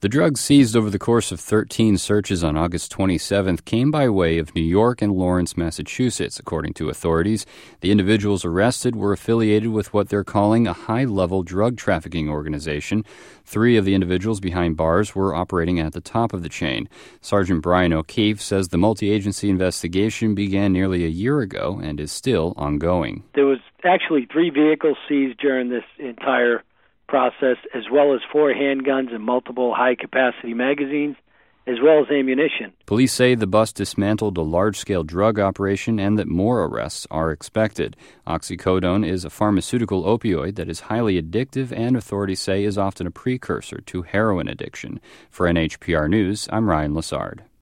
The drugs seized over the course of 13 searches on August 27th came by way of New York and Lawrence, Massachusetts, according to authorities. The individuals arrested were affiliated with what they're calling a high-level drug trafficking organization. 3 of the individuals behind bars were operating at the top of the chain. Sergeant Brian O'Keefe says the multi-agency investigation began nearly a year ago and is still ongoing. There was actually 3 vehicles seized during this entire process, as well as 4 handguns and multiple high-capacity magazines, as well as ammunition. Police say the bust dismantled a large-scale drug operation and that more arrests are expected. Oxycodone is a pharmaceutical opioid that is highly addictive and authorities say is often a precursor to heroin addiction. For NHPR News, I'm Ryan Lassard.